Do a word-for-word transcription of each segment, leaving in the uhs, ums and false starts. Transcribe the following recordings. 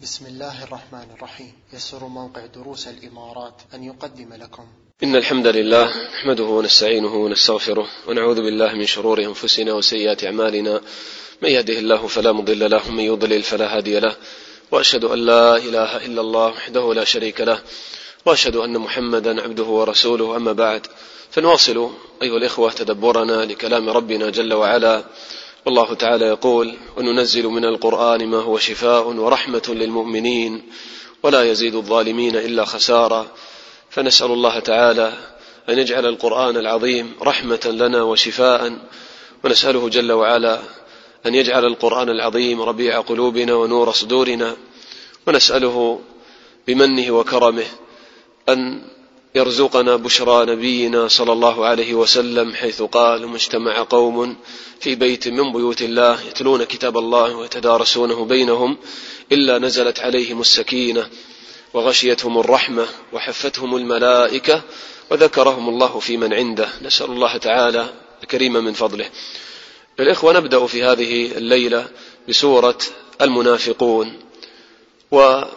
بسم الله الرحمن الرحيم. يسر موقع دروس الإمارات أن يقدم لكم إن الحمد لله نحمده ونستعينه ونستغفره ونعوذ بالله من شرور أنفسنا وسيئات أعمالنا، من يهده الله فلا مضل له ومن يضلل فلا هادي له، وأشهد أن لا إله إلا الله وحده لا شريك له، وأشهد أن محمدا عبده ورسوله. أما بعد، فنواصل أيها الإخوة تدبرنا لكلام ربنا جل وعلا، والله تعالى يقول: وننزل من القرآن ما هو شفاء ورحمة للمؤمنين ولا يزيد الظالمين إلا خسارا. فنسأل الله تعالى أن يجعل القرآن العظيم رحمة لنا وشفاء، ونسأله جل وعلا أن يجعل القرآن العظيم ربيع قلوبنا ونور صدورنا، ونسأله بمنه وكرمه أن يرزقنا بشرى نبينا صلى الله عليه وسلم، حيث قال: ما اجتمع قوم في بيت من بيوت الله يتلون كتاب الله ويتدارسونه بينهم إلا نزلت عليهم السكينة وغشيتهم الرحمة وحفتهم الملائكة وذكرهم الله في من عنده. نسأل الله تعالى الكريم من فضله. الإخوة، نبدأ في هذه الليلة بسورة المنافقون، وهذه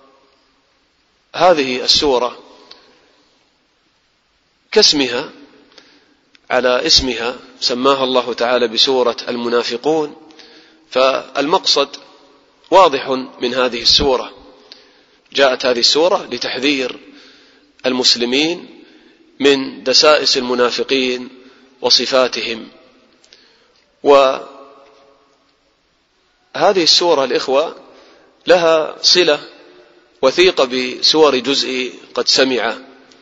السورة كاسمها على اسمها سماها الله تعالى بسورة المنافقون، فالمقصد واضح من هذه السورة. جاءت هذه السورة لتحذير المسلمين من دسائس المنافقين وصفاتهم. وهذه السورة الإخوة لها صلة وثيقة بسور جزء قد سمع،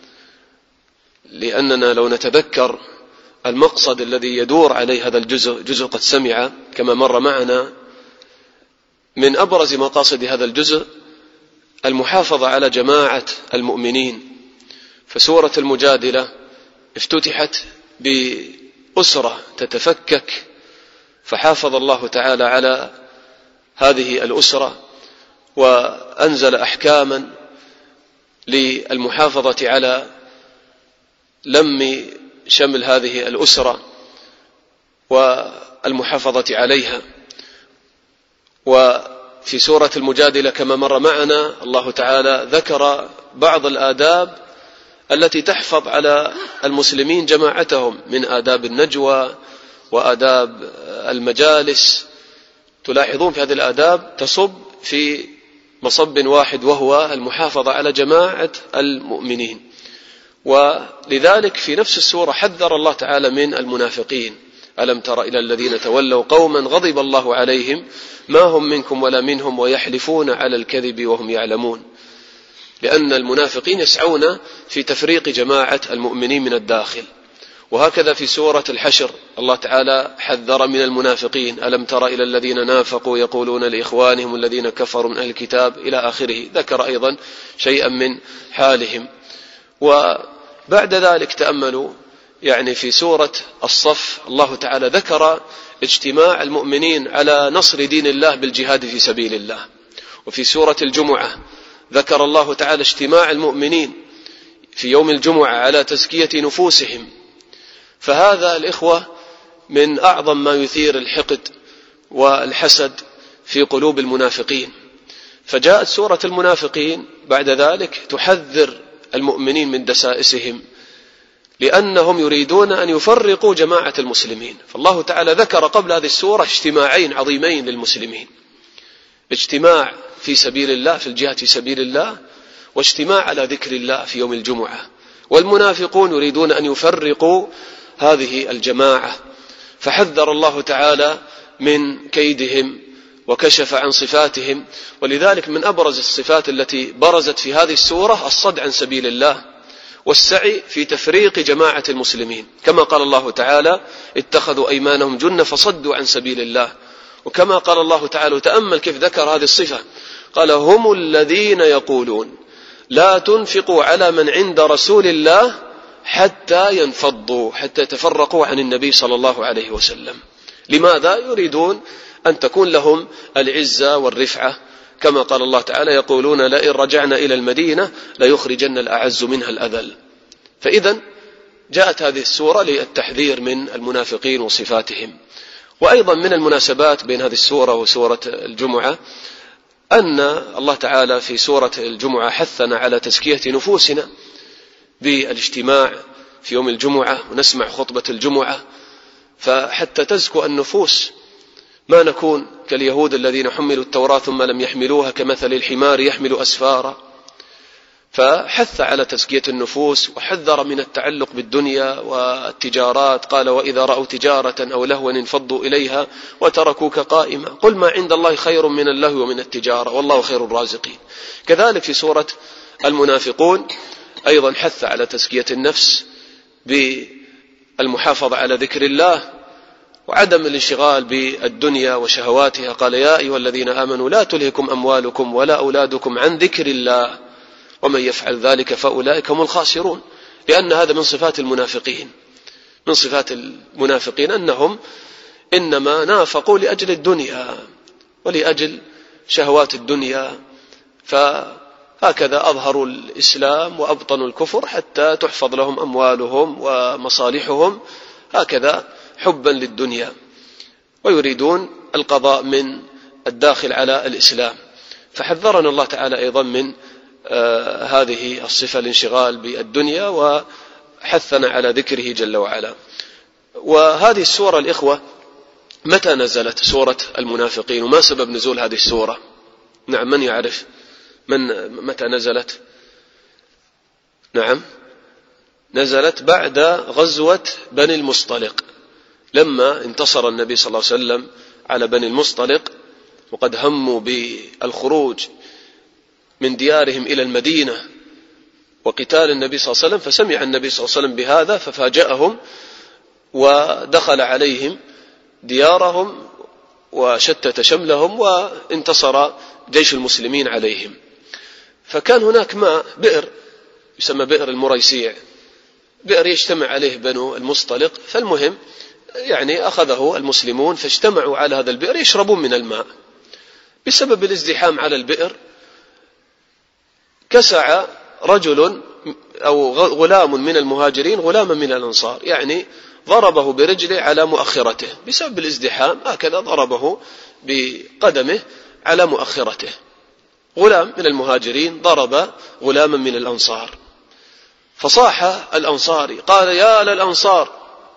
لأننا لو نتذكر المقصد الذي يدور عليه هذا الجزء، جزء قد سمع، كما مر معنا، من أبرز مقاصد هذا الجزء المحافظة على جماعة المؤمنين. فسورة المجادلة افتتحت بأسرة تتفكك، فحافظ الله تعالى على هذه الأسرة وأنزل أحكاما للمحافظة على لم شمل هذه الأسرة والمحافظة عليها. وفي سورة المجادلة كما مر معنا الله تعالى ذكر بعض الآداب التي تحفظ على المسلمين جماعتهم، من آداب النجوى وآداب المجالس. تلاحظون في هذه الآداب تصب في مصب واحد، وهو المحافظة على جماعة المؤمنين. ولذلك في نفس السورة حذر الله تعالى من المنافقين: ألم تر إلى الذين تولوا قوما غضب الله عليهم ما هم منكم ولا منهم ويحلفون على الكذب وهم يعلمون. لأن المنافقين يسعون في تفريق جماعة المؤمنين من الداخل. وهكذا في سورة الحشر الله تعالى حذر من المنافقين: ألم تر إلى الذين نافقوا يقولون لإخوانهم الذين كفروا من أهل الكتاب إلى آخره. ذكر أيضا شيئا من حالهم. وبعد ذلك تأملوا يعني في سورة الصف الله تعالى ذكر اجتماع المؤمنين على نصر دين الله بالجهاد في سبيل الله. وفي سورة الجمعة ذكر الله تعالى اجتماع المؤمنين في يوم الجمعة على تزكية نفوسهم. فهذا الإخوة من أعظم ما يثير الحقد والحسد في قلوب المنافقين. فجاءت سورة المنافقين بعد ذلك تحذر المؤمنين من دسائسهم، لأنهم يريدون أن يفرقوا جماعة المسلمين. فالله تعالى ذكر قبل هذه السورة اجتماعين عظيمين للمسلمين: اجتماع في سبيل الله في الجهاد في سبيل الله، واجتماع على ذكر الله في يوم الجمعة. والمنافقون يريدون أن يفرقوا هذه الجماعة، فحذر الله تعالى من كيدهم وكشف عن صفاتهم. ولذلك من أبرز الصفات التي برزت في هذه السورة الصد عن سبيل الله والسعي في تفريق جماعة المسلمين، كما قال الله تعالى: اتخذوا أيمانهم جنة فصدوا عن سبيل الله. وكما قال الله تعالى، وتأمل كيف ذكر هذه الصفة، قال: هم الذين يقولون لا تنفقوا على من عند رسول الله حتى ينفضوا، حتى يتفرقوا عن النبي صلى الله عليه وسلم. لماذا؟ يريدون أن تكون لهم العزة والرفعة، كما قال الله تعالى: يقولون لئن رجعنا إلى المدينة ليخرجن الأعز منها الأذل. فإذا جاءت هذه السورة للتحذير من المنافقين وصفاتهم. وأيضا من المناسبات بين هذه السورة وسورة الجمعة أن الله تعالى في سورة الجمعة حثنا على تزكية نفوسنا بالاجتماع في يوم الجمعة ونسمع خطبة الجمعة، فحتى تزكو النفوس ما نكون كاليهود الذين حملوا التوراة ثم لم يحملوها كمثل الحمار يحمل أسفارا. فحث على تزكية النفوس وحذر من التعلق بالدنيا والتجارات، قال وإذا رأوا تجارة أو لهوا انفضوا إليها وتركوك قائما قل ما عند الله خير من اللهو ومن التجارة والله خير الرازقين. كذلك في سورة المنافقون أيضا حث على تزكية النفس بالمحافظة على ذكر الله وعدم الانشغال بالدنيا وشهواتها، قال يا أيها الذين آمنوا لا تلهكم أموالكم ولا أولادكم عن ذكر الله ومن يفعل ذلك فأولئك هم الخاسرون، لأن هذا من صفات المنافقين. من صفات المنافقين أنهم إنما نافقوا لأجل الدنيا ولأجل شهوات الدنيا، فهكذا أظهروا الإسلام وأبطنوا الكفر حتى تحفظ لهم أموالهم ومصالحهم، هكذا حبا للدنيا، ويريدون القضاء من الداخل على الإسلام. فحذرنا الله تعالى أيضا من آه هذه الصفة الانشغال بالدنيا وحثنا على ذكره جل وعلا. وهذه السورة الإخوة متى نزلت سورة المنافقين وما سبب نزول هذه السورة؟ نعم، من يعرف من متى نزلت؟ نعم، نزلت بعد غزوة بني المصطلق، لما انتصر النبي صلى الله عليه وسلم على بني المصطلق وقد هموا بالخروج من ديارهم إلى المدينة وقتال النبي صلى الله عليه وسلم، فسمع النبي صلى الله عليه وسلم بهذا ففاجأهم ودخل عليهم ديارهم وشتت شملهم وانتصر جيش المسلمين عليهم. فكان هناك ماء بئر يسمى بئر المريسيع، بئر يجتمع عليه بنو المصطلق، فالمهم يعني أخذه المسلمون فاجتمعوا على هذا البئر يشربون من الماء. بسبب الازدحام على البئر كسع رجل أو غلام من المهاجرين غلاما من الأنصار، يعني ضربه برجله على مؤخرته بسبب الازدحام، هكذا ضربه بقدمه على مؤخرته. غلام من المهاجرين ضرب غلاما من الأنصار، فصاح الأنصاري قال يا للأنصار،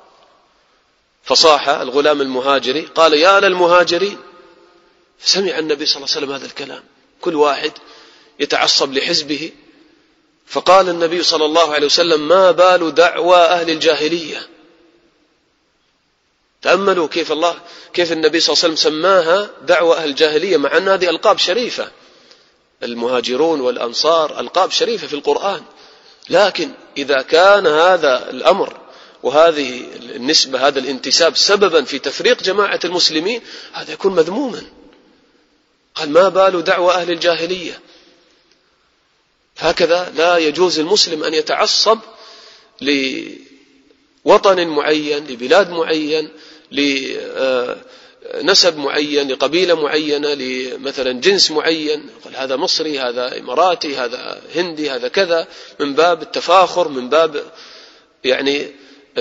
فصاح الغلام المهاجري قال يا للمهاجرين. فسمع النبي صلى الله عليه وسلم هذا الكلام، كل واحد يتعصب لحزبه، فقال النبي صلى الله عليه وسلم ما بال دعوى أهل الجاهلية. تأملوا كيف الله كيف النبي صلى الله عليه وسلم سماها دعوى أهل الجاهلية، مع أن هذه ألقاب شريفة، المهاجرون والأنصار ألقاب شريفة في القرآن، لكن إذا كان هذا الأمر وهذه النسبة هذا الانتساب سببا في تفريق جماعة المسلمين هذا يكون مذموما. قال ما بال دعوى أهل الجاهلية. هكذا لا يجوز المسلم أن يتعصب لوطن معين، لبلاد معين، لنسب معين، لقبيلة معينة، لمثلا جنس معين، قال هذا مصري، هذا إماراتي، هذا هندي، هذا كذا، من باب التفاخر، من باب يعني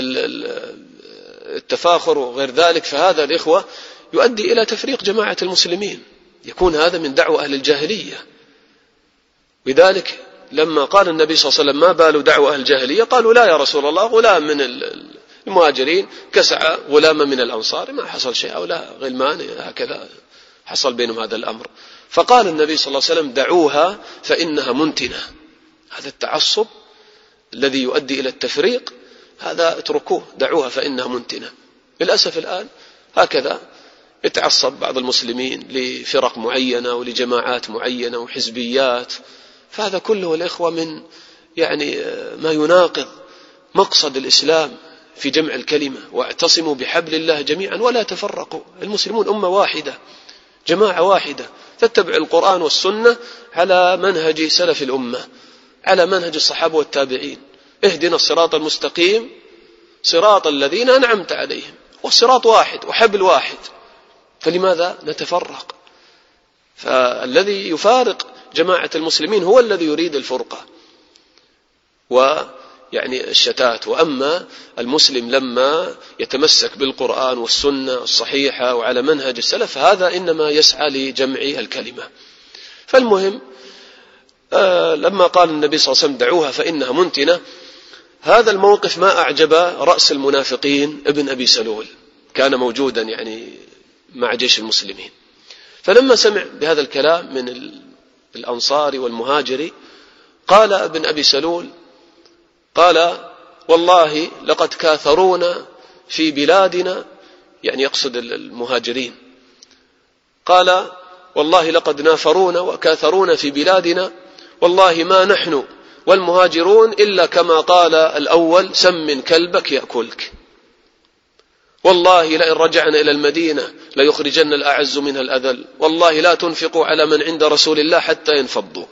التفاخر وغير ذلك. فهذا الإخوة يؤدي إلى تفريق جماعة المسلمين، يكون هذا من دعوة أهل الجاهلية. لذلك لما قال النبي صلى الله عليه وسلم ما بال دعوة أهل الجاهلية، قالوا لا يا رسول الله، غلام من المهاجرين كسع غلاما من الأنصار، ما حصل شيء، أو لا غلمان، هكذا حصل بينهم هذا الأمر. فقال النبي صلى الله عليه وسلم دعوها فإنها منتنة. هذا التعصب الذي يؤدي إلى التفريق هذا اتركوه، دعوها فإنها منتنة. للأسف الآن هكذا يتعصب بعض المسلمين لفرق معينة ولجماعات معينة وحزبيات، فهذا كله الإخوة من يعني ما يناقض مقصد الإسلام في جمع الكلمة، واعتصموا بحبل الله جميعا ولا تفرقوا. المسلمون أمة واحدة، جماعة واحدة، تتبع القرآن والسنة على منهج سلف الأمة، على منهج الصحابة والتابعين. اهدنا الصراط المستقيم صراط الذين أنعمت عليهم، والصراط واحد وحبل واحد، فلماذا نتفرق؟ فالذي يفارق جماعة المسلمين هو الذي يريد الفرقة ويعني الشتات. وأما المسلم لما يتمسك بالقرآن والسنة الصحيحة وعلى منهج السلف، هذا إنما يسعى لجمع الكلمة. فالمهم آه لما قال النبي صلى الله عليه وسلم دعوها فإنها منتنة، هذا الموقف ما أعجب رأس المنافقين ابن أبي سلول، كان موجودا يعني مع جيش المسلمين. فلما سمع بهذا الكلام من الأنصار والمهاجر قال ابن أبي سلول قال والله لقد كاثرونا في بلادنا، يعني يقصد المهاجرين، قال والله لقد نافرونا وكاثرونا في بلادنا، والله ما نحن والمهاجرون إلا كما قال الأول سمن كلبك يأكلك، والله لئن رجعنا إلى المدينة ليخرجن الأعز منها الأذل، والله لا تنفقوا على من عند رسول الله حتى ينفضوا.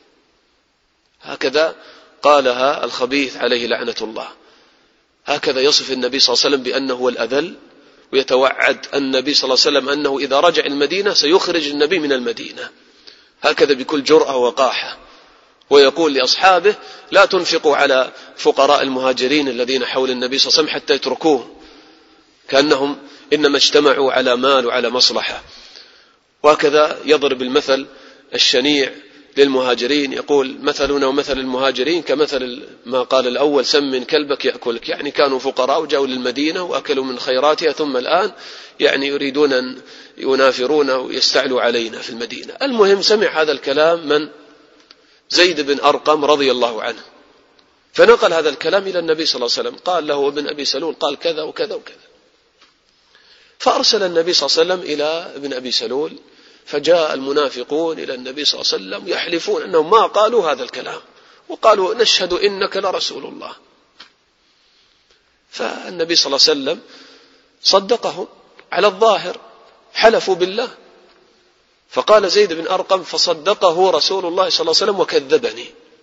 هكذا قالها الخبيث عليه لعنة الله. هكذا يصف النبي صلى الله عليه وسلم بأنه هو الأذل، ويتوعد النبي صلى الله عليه وسلم أنه إذا رجع المدينة سيخرج النبي من المدينة، هكذا بكل جرأة ووقاحة. ويقول لأصحابه لا تنفقوا على فقراء المهاجرين الذين حول النبي صلى الله عليه وسلم حتى يتركوه، كأنهم إنما اجتمعوا على مال وعلى مصلحة. وهكذا يضرب المثل الشنيع للمهاجرين، يقول مثلنا ومثل المهاجرين كمثل ما قال الأول سمن كلبك يأكلك، يعني كانوا فقراء وجاءوا للمدينة وأكلوا من خيراتها، ثم الآن يعني يريدون أن ينافرون ويستعلوا علينا في المدينة. المهم سمع هذا الكلام من زيد بن أرقم رضي الله عنه، فنقل هذا الكلام إلى النبي صلى الله عليه وسلم، قال له ابن أبي سلول قال كذا وكذا وكذا. فأرسل النبي صلى الله عليه وسلم إلى ابن أبي سلول، فجاء المنافقون إلى النبي صلى الله عليه وسلم يحلفون أنهم ما قالوا هذا الكلام، وقالوا نشهد إنك لرسول الله. فالنبي صلى الله عليه وسلم صدقهم على الظاهر، حلفوا بالله. فقال زيد بن أرقم فصدقه رسول الله صلى الله عليه وسلم وكذبني،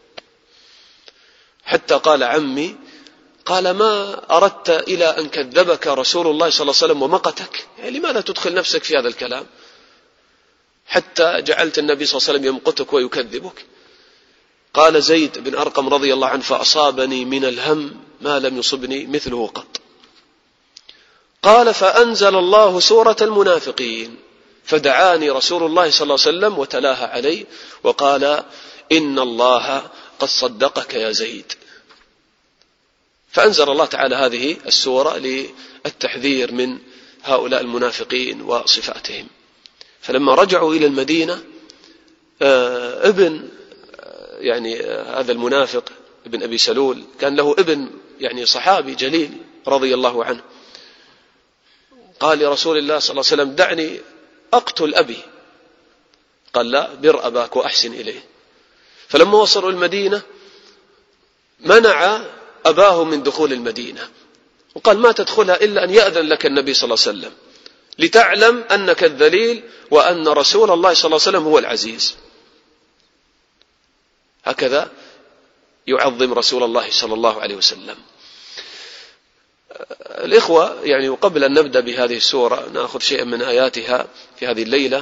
حتى قال عمي قال ما أردت إلى أن كذبك رسول الله صلى الله عليه وسلم ومقتك، يعني لماذا تدخل نفسك في هذا الكلام حتى جعلت النبي صلى الله عليه وسلم يمقتك ويكذبك؟ قال زيد بن أرقم رضي الله عنه فأصابني من الهم ما لم يصبني مثله قط. قال فأنزل الله سورة المنافقين، فدعاني رسول الله صلى الله عليه وسلم وتلاها علي وقال إن الله قد صدقك يا زيد. فأنزل الله تعالى هذه السورة للتحذير من هؤلاء المنافقين وصفاتهم. فلما رجعوا إلى المدينة ابن يعني هذا المنافق ابن أبي سلول كان له ابن يعني صحابي جليل رضي الله عنه، قال لرسول الله صلى الله عليه وسلم دعني أقتل أبي، قال لا بر أباك وأحسن إليه. فلما وصلوا المدينة منع أباه من دخول المدينة، وقال ما تدخلها إلا أن يأذن لك النبي صلى الله عليه وسلم لتعلم أنك الذليل وأن رسول الله صلى الله عليه وسلم هو العزيز. هكذا يعظم رسول الله صلى الله عليه وسلم. الإخوة يعني قبل أن نبدأ بهذه السورة نأخذ شيئا من آياتها في هذه الليلة.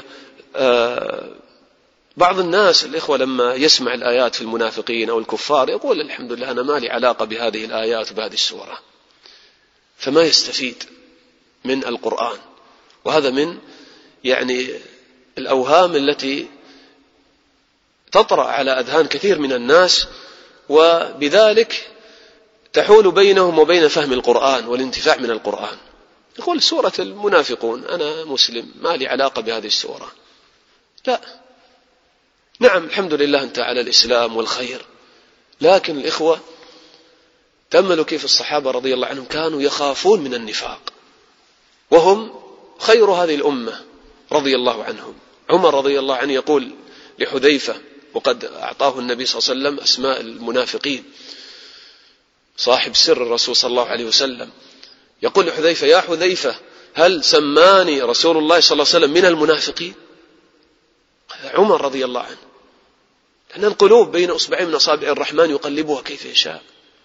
بعض الناس الإخوة لما يسمع الآيات في المنافقين أو الكفار يقول الحمد لله أنا ما لي علاقة بهذه الآيات وبهذه السورة، فما يستفيد من القرآن. وهذا من يعني الأوهام التي تطرأ على أذهان كثير من الناس، وبذلك تحول بينهم وبين فهم القرآن والانتفاع من القرآن. يقول سورة المنافقون أنا مسلم ما لي علاقة بهذه السورة. لا، نعم الحمد لله أنت على الإسلام والخير، لكن الإخوة تأملوا كيف الصحابة رضي الله عنهم كانوا يخافون من النفاق، وهم خير هذه الأمة رضي الله عنهم. عمر رضي الله عنه يقول لحذيفة، وقد أعطاه النبي صلى الله عليه وسلم أسماء المنافقين صاحب سر الرسول صلى الله عليه وسلم، يقول لحذيفة يا حذيفة هل سماني رسول الله صلى الله عليه وسلم من المنافقين؟ عمر رضي الله عنه، لأن القلوب بين أصبعين من أصابع الرحمن يقلبها كيف يشاء.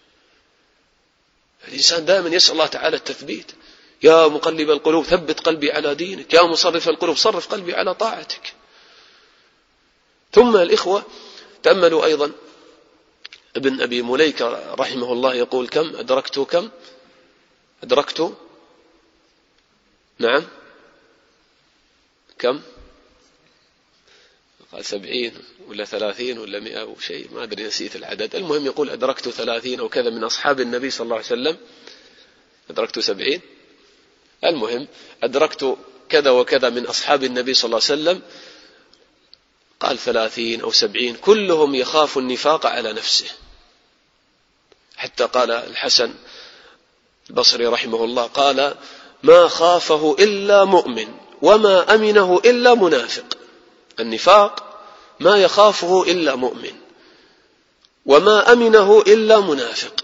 الإنسان دائما يسأل الله تعالى التثبيت، يا مقلب القلوب ثبت قلبي على دينك، يا مصرف القلوب صرف قلبي على طاعتك. ثم الإخوة تأملوا أيضا ابن أبي مليكة رحمه الله يقول كم أدركت كم أدركت نعم كم قال سبعين ولا ثلاثين ولا مئة أو شيء، ما أدري نسيت العدد. المهم يقول أدركت ثلاثين أو كذا من أصحاب النبي صلى الله عليه وسلم، أدركت سبعين، المهم أدركت كذا وكذا من أصحاب النبي صلى الله عليه وسلم، قال ثلاثين أو سبعين، كلهم يخاف النفاق على نفسه. حتى قال الحسن البصري رحمه الله قال: ما خافه إلا مؤمن وما أمنه إلا منافق. النفاق ما يخافه إلا مؤمن وما أمنه إلا منافق.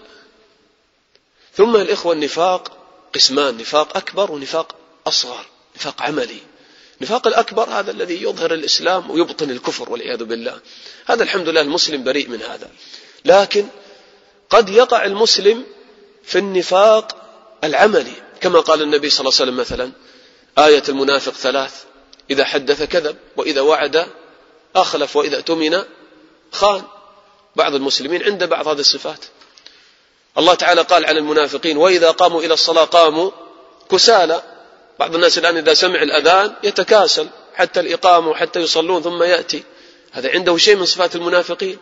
ثم الإخوة النفاق قسمان: نفاق أكبر ونفاق أصغر. نفاق عملي، نفاق الأكبر هذا الذي يظهر الإسلام ويبطن الكفر والعياذ بالله، هذا الحمد لله المسلم بريء من هذا. لكن قد يقع المسلم في النفاق العملي، كما قال النبي صلى الله عليه وسلم مثلا: آية المنافق ثلاث: إذا حدث كذب، وإذا وعد أخلف، وإذا اؤتمن خان. بعض المسلمين عنده بعض هذه الصفات. الله تعالى قال عن المنافقين: وإذا قاموا إلى الصلاة قاموا كسالى. بعض الناس الآن إذا سمع الأذان يتكاسل حتى الإقامة وحتى يصلون ثم يأتي، هذا عنده شيء من صفات المنافقين.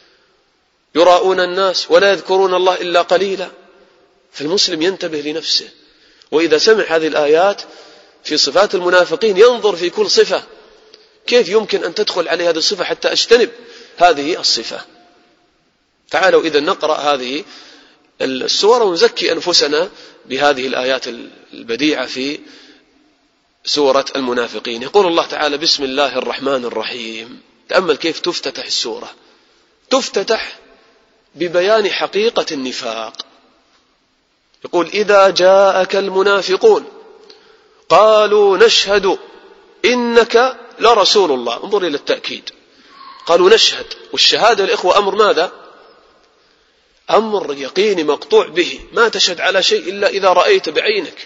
يراؤون الناس ولا يذكرون الله إلا قليلا. فالمسلم ينتبه لنفسه، وإذا سمع هذه الآيات في صفات المنافقين ينظر في كل صفة، كيف يمكن أن تدخل عليه هذه الصفة حتى أجتنب هذه الصفة. تعالوا إذا نقرأ هذه السورة ونزكي أنفسنا بهذه الآيات البديعة في سورة المنافقين. يقول الله تعالى: بسم الله الرحمن الرحيم. تأمل كيف تفتتح السورة، تفتتح ببيان حقيقة النفاق. يقول: إذا جاءك المنافقون قالوا نشهد إنك لرسول الله. انظر إلى التأكيد، قالوا نشهد، والشهادة الإخوة أمر ماذا؟ أمر يقيني مقطوع به، ما تشهد على شيء إلا إذا رأيت بعينك.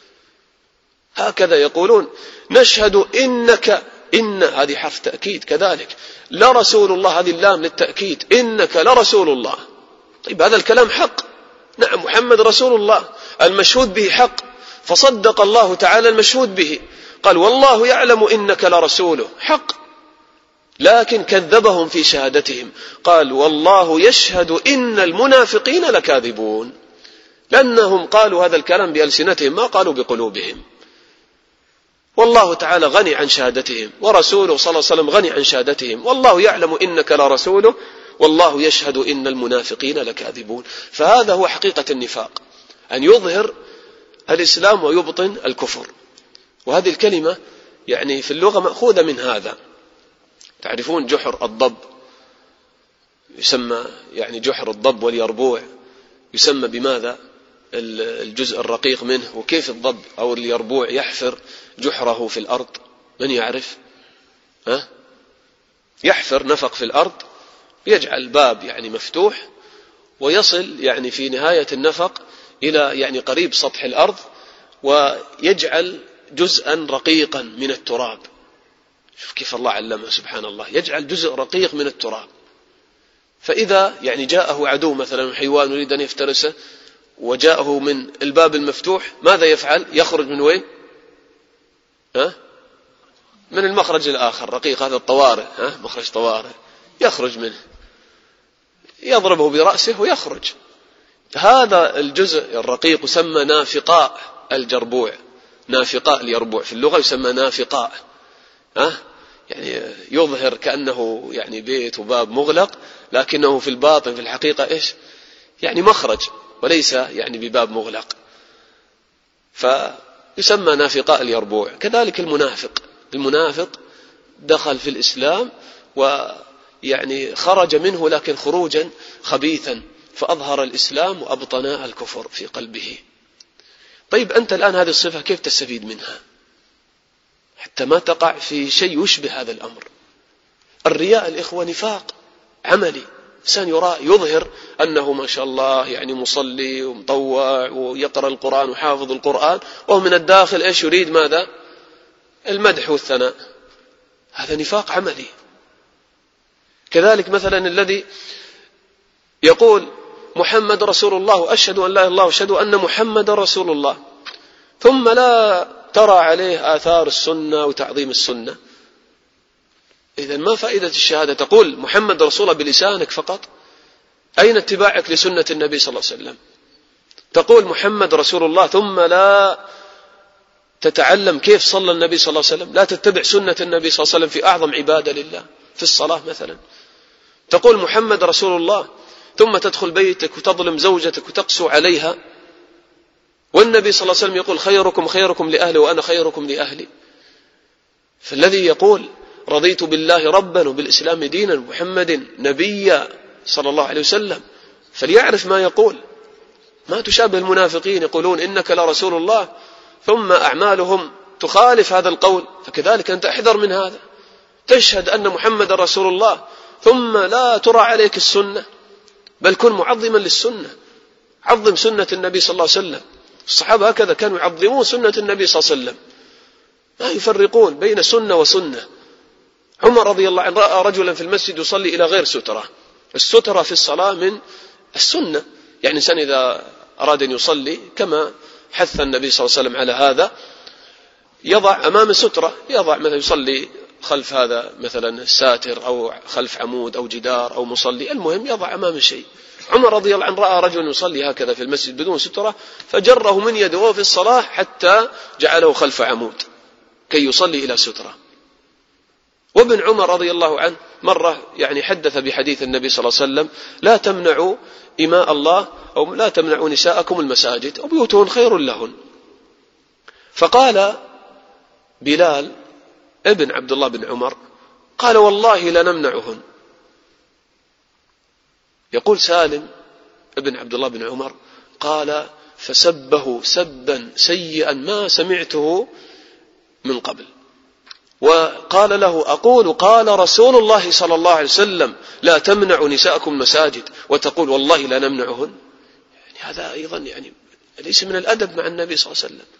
هكذا يقولون: نشهد إنك، إن هذه حرف تأكيد كذلك، لرسول الله هذه اللام للتأكيد، إنك لرسول الله. طيب هذا الكلام حق، نعم محمد رسول الله، المشهود به حق، فصدق الله تعالى المشهود به، قال: والله يعلم إنك لرسوله، حق. لكن كذبهم في شهادتهم، قال: والله يشهد إن المنافقين لكاذبون، لأنهم قالوا هذا الكلام بألسنتهم ما قالوا بقلوبهم. والله تعالى غني عن شهادتهم، ورسوله صلى الله عليه وسلم غني عن شهادتهم، والله يعلم إنك لرسوله، والله يشهد إن المنافقين لكاذبون. فهذا هو حقيقة النفاق، أن يظهر الإسلام ويبطن الكفر. وهذه الكلمة يعني في اللغة مأخوذة من هذا. تعرفون جحر الضب يسمى، يعني جحر الضب واليربوع يسمى بماذا؟ الجزء الرقيق منه. وكيف الضب أو اليربوع يحفر جحره في الأرض؟ من يعرف؟ ها؟ يحفر نفق في الأرض، يجعل باب يعني مفتوح، ويصل يعني في نهاية النفق إلى يعني قريب سطح الأرض، ويجعل جزءا رقيقا من التراب. شوف كيف الله علمه سبحان الله، يجعل جزء رقيق من التراب. فإذا يعني جاءه عدو مثلا حيوان يريد أن يفترسه وجاءه من الباب المفتوح، ماذا يفعل؟ يخرج من وين؟ ها؟ من المخرج الآخر رقيق، هذا الطوارئ، ها؟ مخرج طوارئ، يخرج منه، يضربه برأسه ويخرج. هذا الجزء الرقيق يسمى نافقاء الجربوع، نافقاء اليربوع في اللغة يسمى نافقاء، ها؟ يعني يظهر كأنه يعني بيت وباب مغلق، لكنه في الباطن في الحقيقة إيش؟ يعني مخرج وليس يعني بباب مغلق، فيسمى نافقاء اليربوع. كذلك المنافق، المنافق دخل في الإسلام ويعني خرج منه لكن خروجا خبيثا، فأظهر الإسلام وأبطن الكفر في قلبه. طيب أنت الآن هذه الصفة كيف تستفيد منها حتى ما تقع في شيء يشبه هذا الأمر؟ الرياء الإخوة نفاق عملي، إنسان يرى يظهر أنه ما شاء الله يعني مصلي ومطوع ويقرأ القرآن وحافظ القرآن، وهو من الداخل إيش يريد؟ ماذا؟ المدح والثناء. هذا نفاق عملي. كذلك مثلا الذي يقول محمد رسول الله وأشهد أن لا إله إلا الله وأشهد أن محمد رسول الله، ثم لا ترى عليه آثار السنة وتعظيم السنة، إذن ما فائدة الشهادة؟ تقول محمد رسول الله بلسانك فقط، أين اتباعك لسنة النبي صلى الله عليه وسلم؟ تقول محمد رسول الله ثم لا تتعلم كيف صلى النبي صلى الله عليه وسلم، لا تتبع سنة النبي صلى الله عليه وسلم في أعظم عبادة لله في الصلاة مثلا. تقول محمد رسول الله ثم تدخل بيتك وتظلم زوجتك وتقسو عليها، والنبي صلى الله عليه وسلم يقول خيركم خيركم لأهلي وأنا خيركم لأهلي. فالذي يقول رضيت بالله ربا وبالإسلام دينا ومحمد نبيا صلى الله عليه وسلم فليعرف ما يقول. ما تشابه المنافقين يقولون إنك لرسول الله ثم أعمالهم تخالف هذا القول. فكذلك أنت احذر من هذا، تشهد أن محمد رسول الله ثم لا ترى عليك السنة، بل كن معظما للسنة، عظم سنة النبي صلى الله عليه وسلم. الصحابة هكذا كانوا يعظمون سنة النبي صلى الله عليه وسلم، ما يفرقون بين سنة وسنة. عمر رضي الله عنه رأى رجلا في المسجد يصلي إلى غير سترة. السترة في الصلاة من السنة، يعني إنسان إذا أراد أن يصلي كما حث النبي صلى الله عليه وسلم على هذا يضع أمام سترة، يضع مثلا يصلي خلف هذا مثلا الساتر أو خلف عمود أو جدار أو مصلي، المهم يضع أمام شيء. عمر رضي الله عنه رأى رجل يصلي هكذا في المسجد بدون سترة فجره من يده في الصلاة حتى جعله خلف عمود كي يصلي إلى سترة. وابن عمر رضي الله عنه مرة يعني حدث بحديث النبي صلى الله عليه وسلم لا تمنعوا إماء الله أو لا تمنعوا نساءكم المساجد وبيوتهن خير لهن. فقال بلال ابن عبد الله بن عمر قال والله لا نمنعهن. يقول سالم ابن عبد الله بن عمر قال فسبه سبا سيئا ما سمعته من قبل، وقال له أقول قال رسول الله صلى الله عليه وسلم لا تمنعوا نساءكم المساجد وتقول والله لا نمنعهن. يعني هذا أيضا يعني ليس من الأدب مع النبي صلى الله عليه وسلم.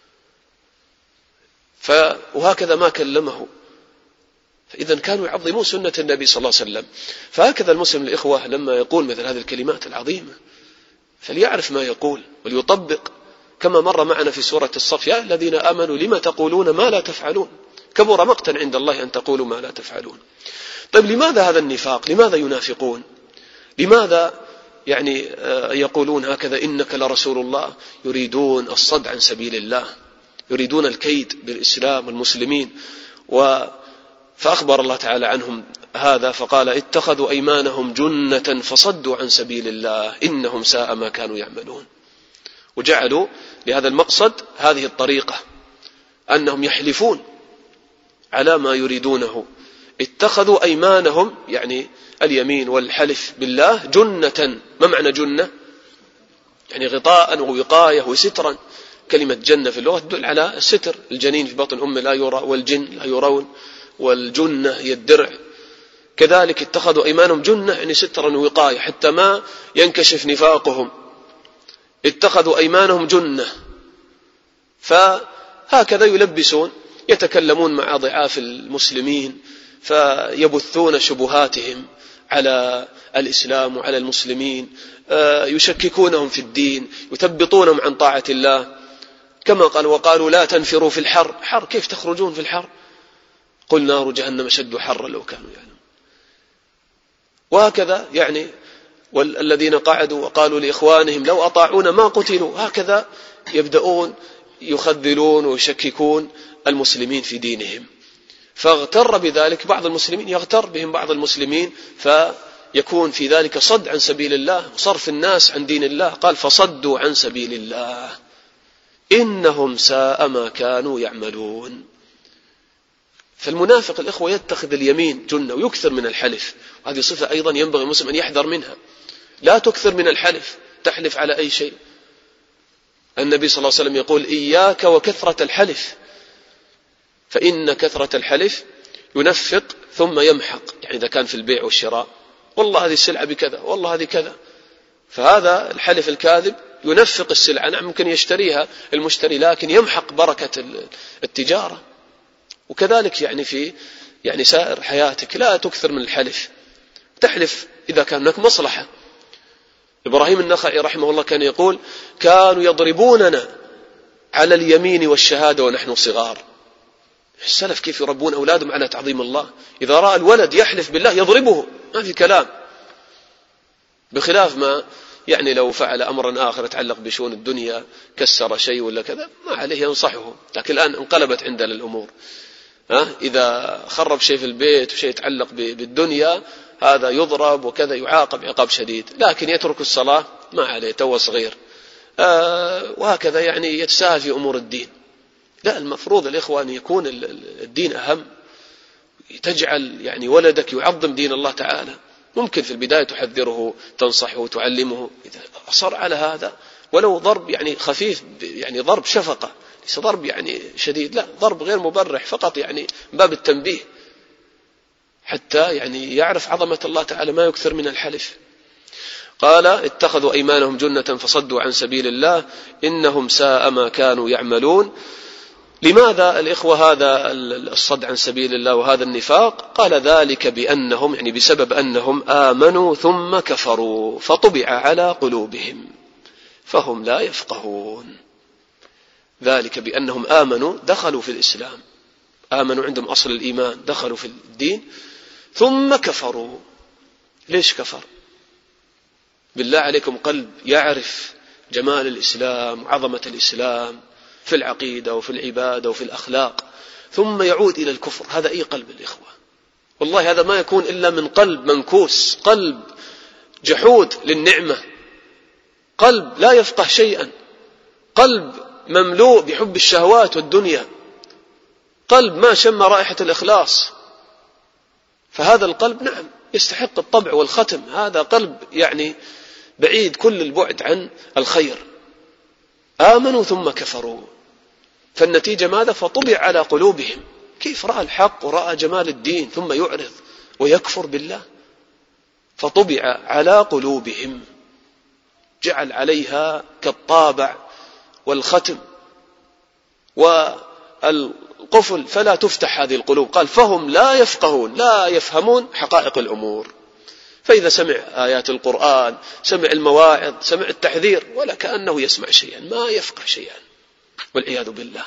ف وهكذا ما كلمه. فإذا كانوا يعظمون سنة النبي صلى الله عليه وسلم. فهكذا المسلم الإخوة لما يقول مثل هذه الكلمات العظيمة فليعرف ما يقول وليطبق، كما مر معنا في سورة الصف يا الذين آمنوا لما تقولون ما لا تفعلون كبر مقتا عند الله أن تقولوا ما لا تفعلون. طيب لماذا هذا النفاق؟ لماذا ينافقون؟ لماذا يعني يقولون هكذا إنك لرسول الله؟ يريدون الصد عن سبيل الله، يريدون الكيد بالإسلام والمسلمين. و فأخبر الله تعالى عنهم هذا فقال اتخذوا أيمانهم جنة فصدوا عن سبيل الله إنهم ساء ما كانوا يعملون. وجعلوا لهذا المقصد هذه الطريقة أنهم يحلفون على ما يريدونه. اتخذوا أيمانهم يعني اليمين والحلف بالله جنة. ما معنى جنة؟ يعني غطاء ووقاية وسترا. كلمة جنة في اللغة تدل على الستر، الجنين في بطن أمه لا يرى والجن لا يرون، والجنة هي الدرع. كذلك اتخذوا أيمانهم جنة يعني سترا ووقاية حتى ما ينكشف نفاقهم. اتخذوا أيمانهم جنة. فهكذا يلبسون، يتكلمون مع ضعاف المسلمين فيبثون شبهاتهم على الإسلام وعلى المسلمين، يشككونهم في الدين، يثبطونهم عن طاعة الله. كما قال وقالوا لا تنفروا في الحر. حر كيف تخرجون في الحر؟ قل نار جهنم أشد حرا لو كانوا يعلمون. وهكذا يعني والذين قعدوا وقالوا لإخوانهم لو أطاعونا ما قتلوا. هكذا يبدأون يخذلون ويشككون المسلمين في دينهم. فاغتر بذلك بعض المسلمين، يغتر بهم بعض المسلمين فيكون في ذلك صد عن سبيل الله وصرف الناس عن دين الله. قال فصدوا عن سبيل الله إنهم ساء ما كانوا يعملون. فالمنافق الإخوة يتخذ اليمين جنة ويكثر من الحلف، وهذه صفة أيضا ينبغي المسلم أن يحذر منها. لا تكثر من الحلف، تحلف على أي شيء. النبي صلى الله عليه وسلم يقول إياك وكثرة الحلف فإن كثرة الحلف ينفق ثم يمحق. يعني إذا كان في البيع والشراء والله هذه السلعة بكذا والله هذه كذا، فهذا الحلف الكاذب ينفق السلعة. نعم ممكن يشتريها المشتري لكن يمحق بركة التجارة. وكذلك يعني في يعني سائر حياتك لا تكثر من الحلف، تحلف إذا كان هناك مصلحة. إبراهيم النخعي رحمه الله كان يقول كانوا يضربوننا على اليمين والشهادة ونحن صغار. السلف كيف يربون أولادهم على تعظيم الله. إذا رأى الولد يحلف بالله يضربه، ما في كلام، بخلاف ما يعني لو فعل أمرا آخر يتعلق بشؤون الدنيا، كسر شيء ولا كذا، ما عليه ينصحه. لكن الآن انقلبت عندنا الأمور، ها إذا خرب شيء في البيت وشيء يتعلق بالدنيا هذا يضرب وكذا، يعاقب عقاب شديد. لكن يترك الصلاة ما عليه، تو صغير، آه وهكذا يعني يتساهل في أمور الدين. لا، المفروض الإخوة أن يكون الدين أهم، تجعل يعني ولدك يعظم دين الله تعالى. ممكن في البداية تحذره، تنصحه، تعلمه، إذا أصر على هذا ولو ضرب يعني خفيف، يعني ضرب شفقة، ليس ضرب يعني شديد، لا، ضرب غير مبرح فقط، يعني باب التنبيه، حتى يعني يعرف عظمة الله تعالى، ما يكثر من الحلف. قال: اتخذوا أيمانهم جنة فصدوا عن سبيل الله إنهم ساء ما كانوا يعملون. لماذا الإخوة هذا الصد عن سبيل الله وهذا النفاق؟ قال: ذلك بأنهم، يعني بسبب أنهم آمنوا ثم كفروا فطبع على قلوبهم فهم لا يفقهون. ذلك بأنهم آمنوا، دخلوا في الإسلام، آمنوا عندهم أصل الإيمان، دخلوا في الدين، ثم كفروا. ليش كفر؟ بالله عليكم قلب يعرف جمال الإسلام وعظمة الإسلام في العقيدة وفي العبادة وفي الأخلاق، ثم يعود إلى الكفر، هذا أي قلب الإخوة؟ والله هذا ما يكون إلا من قلب منكوس، قلب جحود للنعمة، قلب لا يفقه شيئا، قلب مملوء بحب الشهوات والدنيا، قلب ما شم رائحة الإخلاص. فهذا القلب نعم يستحق الطبع والختم، هذا قلب يعني بعيد كل البعد عن الخير. آمنوا ثم كفروا، فالنتيجة ماذا؟ فطبع على قلوبهم. كيف رأى الحق ورأى جمال الدين ثم يعرض ويكفر بالله؟ فطبع على قلوبهم، جعل عليها كالطابع والختم والقفل، فلا تفتح هذه القلوب. قال: فهم لا يفقهون، لا يفهمون حقائق الأمور. فإذا سمع آيات القرآن، سمع المواعظ، سمع التحذير، ولا كأنه يسمع شيئا، ما يفقه شيئا والعياذ بالله.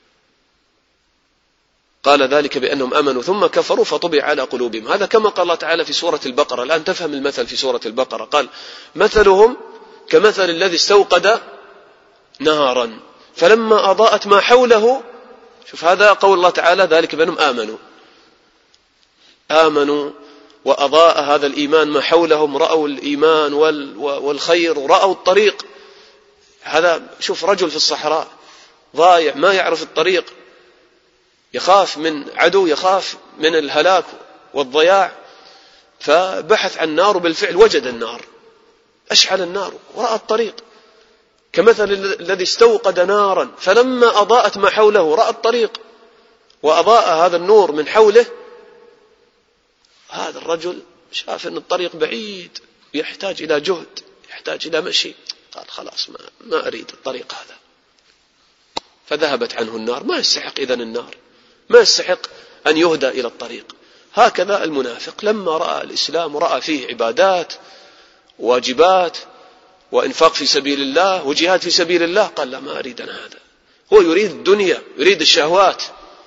قال: ذلك بأنهم آمنوا ثم كفروا فطبع على قلوبهم. هذا كما قال الله تعالى في سورة البقرة. الآن تفهم المثل في سورة البقرة. قال: مثلهم كمثل الذي استوقد نارا فلما أضاءت ما حوله. شوف، هذا قول الله تعالى: ذلك بأنهم آمنوا آمنوا وأضاء هذا الإيمان ما حولهم، رأوا الإيمان والخير ورأوا الطريق. هذا شوف رجل في الصحراء ضايع ما يعرف الطريق، يخاف من عدو، يخاف من الهلاك والضياع، فبحث عن نار، وبالفعل وجد النار، أشعل النار ورأى الطريق. كمثل الذي استوقد نارا فلما أضاءت ما حوله، رأى الطريق وأضاء هذا النور من حوله. هذا الرجل شاف أن الطريق بعيد يحتاج إلى جهد، يحتاج إلى مشي، قال: خلاص ما, ما أريد الطريق هذا، فذهبت عنه النار. ما يستحق إذن النار، ما يستحق أن يهدى إلى الطريق. هكذا المنافق لما رأى الإسلام ورأى فيه عبادات واجبات وإنفاق في سبيل الله وجهاد في سبيل الله، قال: لا، ما أريد أنا هذا. هو يريد الدنيا، يريد الشهوات.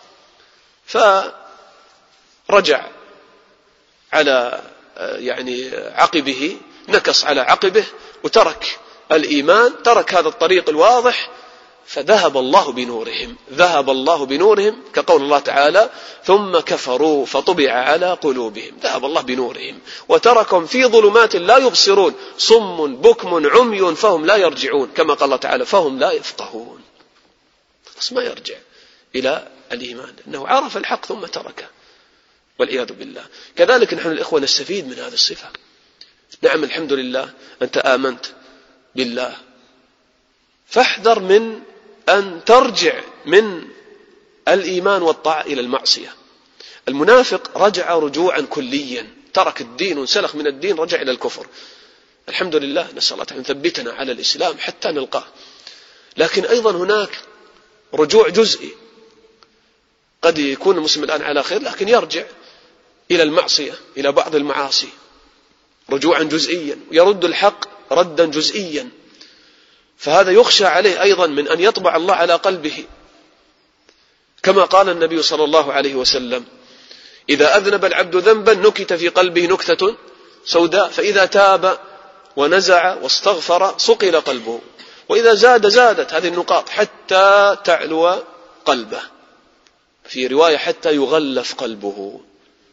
فرجع على يعني عقبه، نكص على عقبه وترك الإيمان، ترك هذا الطريق الواضح، فذهب الله بنورهم، ذهب الله بنورهم، كقول الله تعالى: ثم كفروا فطبع على قلوبهم. ذهب الله بنورهم وتركهم في ظلمات لا يبصرون، صم بكم عمي فهم لا يرجعون، كما قال الله تعالى: فهم لا يفقهون. بس ما يرجع إلى الإيمان، أنه عرف الحق ثم تركه والعياذ بالله. كذلك نحن الإخوة نستفيد من هذه الصفة. نعم، الحمد لله أنت آمنت بالله، فاحذر من أن ترجع من الإيمان والطاعة إلى المعصية. المنافق رجع رجوعا كليا، ترك الدين وانسلخ من الدين، رجع إلى الكفر. الحمد لله، نسأل الله أن يثبتنا على الإسلام حتى نلقاه. لكن أيضا هناك رجوع جزئي، قد يكون المسلم الآن على خير لكن يرجع إلى المعصية، إلى بعض المعاصي رجوعا جزئيا، يرد الحق ردا جزئيا. فهذا يخشى عليه أيضا من أن يطبع الله على قلبه. كما قال النبي صلى الله عليه وسلم: إذا أذنب العبد ذنبا نكت في قلبه نكتة سوداء، فإذا تاب ونزع واستغفر صقل قلبه، وإذا زاد زادت هذه النقاط حتى تعلو قلبه، في رواية حتى يغلف قلبه،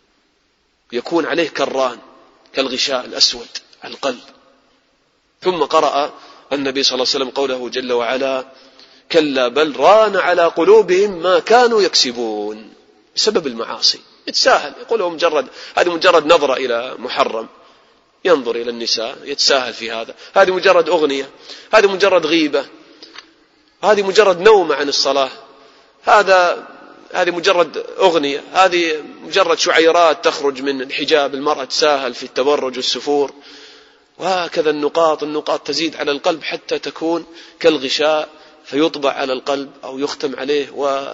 يكون عليه كران كالغشاء الأسود على القلب. ثم قرأ النبي صلى الله عليه وسلم قوله جل وعلا: كلا بل ران على قلوبهم ما كانوا يكسبون، بسبب المعاصي. يتساهل، يقول هو مجرد هذه مجرد نظرة إلى محرم، ينظر إلى النساء يتساهل في هذا، هذه مجرد أغنية، هذه مجرد غيبة، هذه مجرد نوم عن الصلاة، هذا هذه مجرد أغنية، هذه مجرد شعيرات تخرج من الحجاب، المرأة تساهل في التبرج والسفور. وهكذا النقاط النقاط تزيد على القلب حتى تكون كالغشاء فيطبع على القلب أو يختم عليه.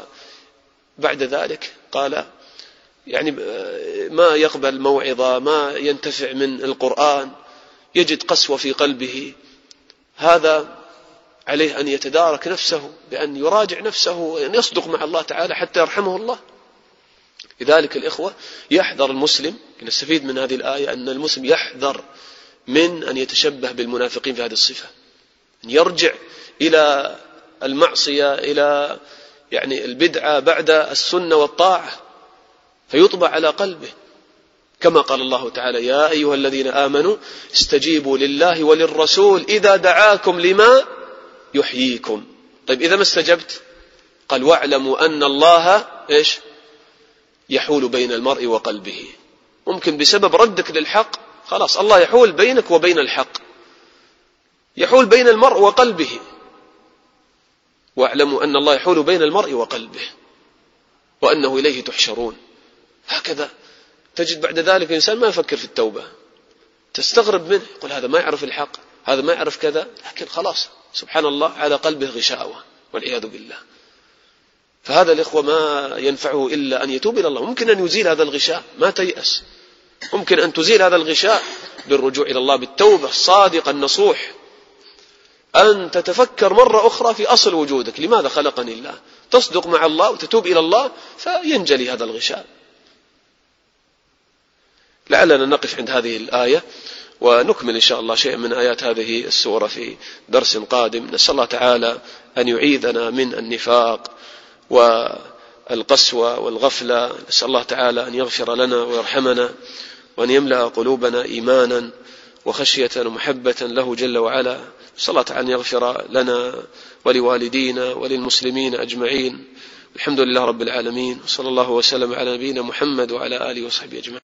وبعد ذلك قال يعني ما يقبل موعظة، ما ينتفع من القرآن، يجد قسوة في قلبه. هذا عليه أن يتدارك نفسه بأن يراجع نفسه وأن يصدق مع الله تعالى حتى يرحمه الله. لذلك الإخوة يحذر المسلم، نستفيد من هذه الآية أن المسلم يحذر من أن يتشبه بالمنافقين في هذه الصفة، أن يرجع إلى المعصية، إلى يعني البدعة بعد السنة والطاعة، فيطبع على قلبه، كما قال الله تعالى: يا أيها الذين آمنوا استجيبوا لله وللرسول إذا دعاكم لما يحييكم. طيب إذا ما استجبت، قال: واعلموا أن الله إيش يحول بين المرء وقلبه. ممكن بسبب ردك للحق خلاص الله يحول بينك وبين الحق، يحول بين المرء وقلبه. واعلموا أن الله يحول بين المرء وقلبه وأنه إليه تحشرون. هكذا تجد بعد ذلك الإنسان ما يفكر في التوبة، تستغرب منه، يقول هذا ما يعرف الحق، هذا ما يعرف كذا، لكن خلاص سبحان الله على قلبه غشاوة والعياذ بالله. فهذا الإخوة ما ينفعه إلا أن يتوب إلى الله. ممكن أن يزيل هذا الغشاء، ما تيأس، ممكن أن تزيل هذا الغشاء بالرجوع إلى الله بالتوبة الصادقة النصوح، أن تتفكر مرة أخرى في أصل وجودك، لماذا خلقني الله، تصدق مع الله وتتوب إلى الله فينجلي هذا الغشاء. لعلنا نقف عند هذه الآية ونكمل إن شاء الله شيء من آيات هذه السورة في درس قادم. نسأل الله تعالى أن يعيذنا من النفاق والقسوة والغفلة. نسأل الله تعالى أن يغفر لنا ويرحمنا، وأن يملأ قلوبنا إيمانا وخشية ومحبة له جل وعلا. نسأل الله تعالى أن يغفر لنا ولوالدينا وللمسلمين أجمعين. الحمد لله رب العالمين، وصلى الله وسلم على نبينا محمد وعلى آله وصحبه أجمعين.